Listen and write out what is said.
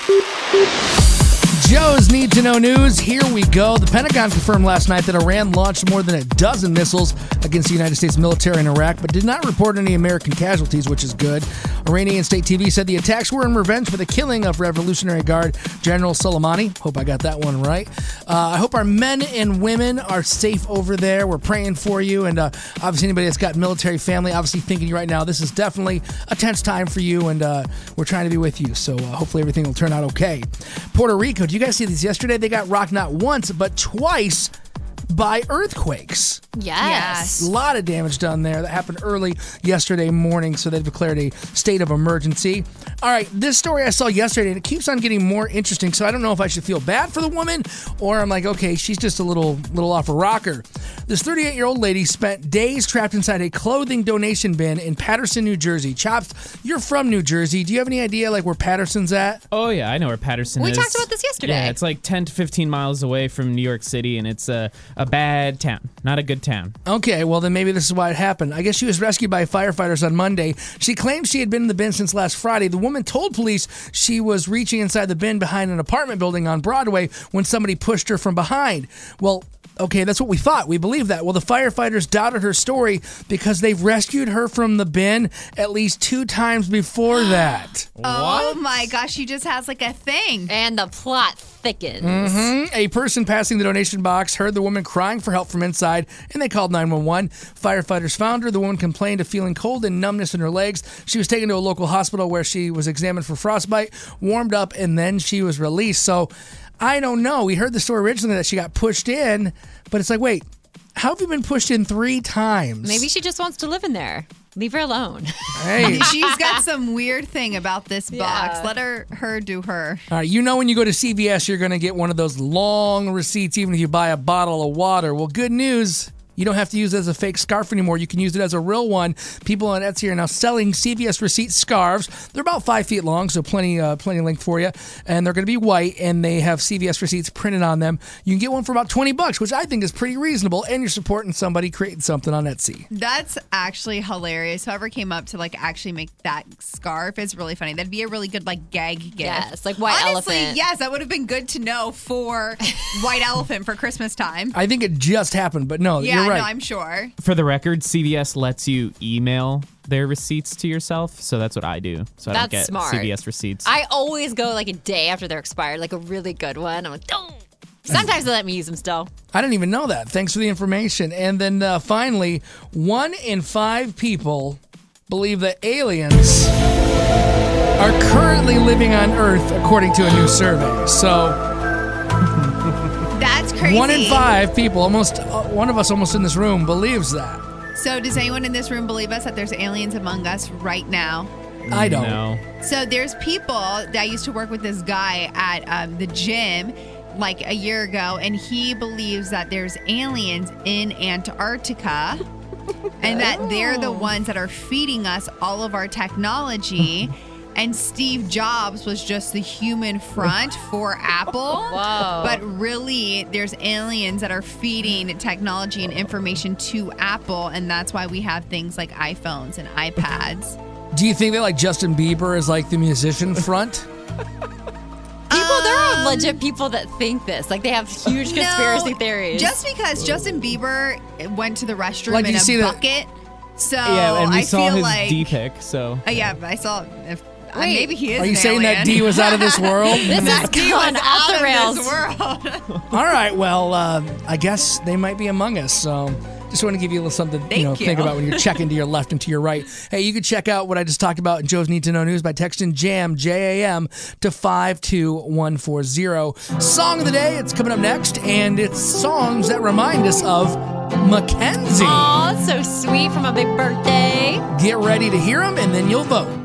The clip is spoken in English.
Joe's Need to Know News. Here we go. The Pentagon confirmed last night that Iran launched more than a dozen missiles against the United States military in Iraq, but did not report any American casualties, which is good. Iranian state TV said the attacks were in revenge for the killing of Revolutionary Guard General Soleimani. Hope I got that one right. I hope our men and women are safe over there. We're praying for you. And obviously anybody that's got military family, obviously thinking right now, this is definitely a tense time for you, and we're trying to be with you. So hopefully everything will turn out okay. Puerto Rico, did you guys see these yesterday? They got rocked not once, but twice by earthquakes. Yes. A lot of damage done there. That happened early yesterday morning, so they've declared a state of emergency. All right, this story I saw yesterday, and it keeps on getting more interesting, so I don't know if I should feel bad for the woman, or I'm like, okay, she's just a little off a rocker. This 38-year-old lady spent days trapped inside a clothing donation bin in Paterson, New Jersey. Chops, you're from New Jersey. Do you have any idea where Paterson's at? Oh, yeah, I know where Paterson is. We talked about this yesterday. Yeah, it's like 10 to 15 miles away from New York City, and it's a bad town, not a good town. Okay, well then maybe this is why it happened. I guess she was rescued by firefighters on Monday. She claimed she had been in the bin since last Friday. The woman told police she was reaching inside the bin behind an apartment building on Broadway when somebody pushed her from behind. Well, okay, that's what we thought. We believed that. Well, the firefighters doubted her story because they've rescued her from the bin at least 2 times before that. Oh my gosh, she just has like a thing. And the plot thickens. A person passing the donation box heard the woman crying for help from inside, and they called 911. Firefighters found her. The woman complained of feeling cold and numbness in her legs. She was taken to a local hospital where she was examined for frostbite, warmed up, and then she was released. So I don't know. We heard the story originally that she got pushed in, but it's like, wait, how have you been pushed in 3 times? Maybe she just wants to live in there. Leave her alone. Hey. She's got some weird thing about this box. Let her do her. All right, you know when you go to CVS, you're going to get one of those long receipts, even if you buy a bottle of water. Well, good news. You don't have to use it as a fake scarf anymore. You can use it as a real one. People on Etsy are now selling CVS receipt scarves. They're about 5 feet long, so plenty length for you. And they're going to be white, and they have CVS receipts printed on them. You can get one for about $20, which I think is pretty reasonable, and you're supporting somebody creating something on Etsy. That's actually hilarious. Whoever came up to actually make that scarf is really funny. That'd be a really good gag gift. Yes, like White Honestly, Elephant. yes, that would have been good to know for White Elephant for Christmas time. I think it just happened, but no, you're right. No, I'm sure. For the record, CVS lets you email their receipts to yourself, so that's what I do. So I don't get smart. CVS receipts. I always go a day after they're expired, a really good one. I'm like, don't. Sometimes they let me use them still. I didn't even know that. Thanks for the information. And then finally, 1 in 5 people believe that aliens are currently living on Earth, according to a new survey. So that's crazy. 1 in 5 people, almost one of us almost in this room, believes that. So does anyone in this room believe us that there's aliens among us right now? I don't. No. So there's people that used to work with this guy at the gym a year ago, and he believes that there's aliens in Antarctica and that they're the ones that are feeding us all of our technology. And Steve Jobs was just the human front for Apple. Whoa. But really, there's aliens that are feeding technology and information to Apple, and that's why we have things like iPhones and iPads. Do you think that Justin Bieber is the musician front? There are legit people that think this. They have huge conspiracy theories. Just because Justin Bieber went to the restroom in a bucket. So yeah, and we saw feel his D pic. So yeah, I saw. Maybe he is. Are you an saying alien. that D was out of this world? This is going off the rails. This world. All right, well, I guess they might be among us. So just want to give you a little something to think about when you're checking to your left and to your right. Hey, you can check out what I just talked about in Joe's Need to Know News by texting JAM, J-A-M, to 52140. Song of the day, it's coming up next, and it's songs that remind us of Mackenzie. Aw, so sweet from a big birthday. Get ready to hear them, and then you'll vote.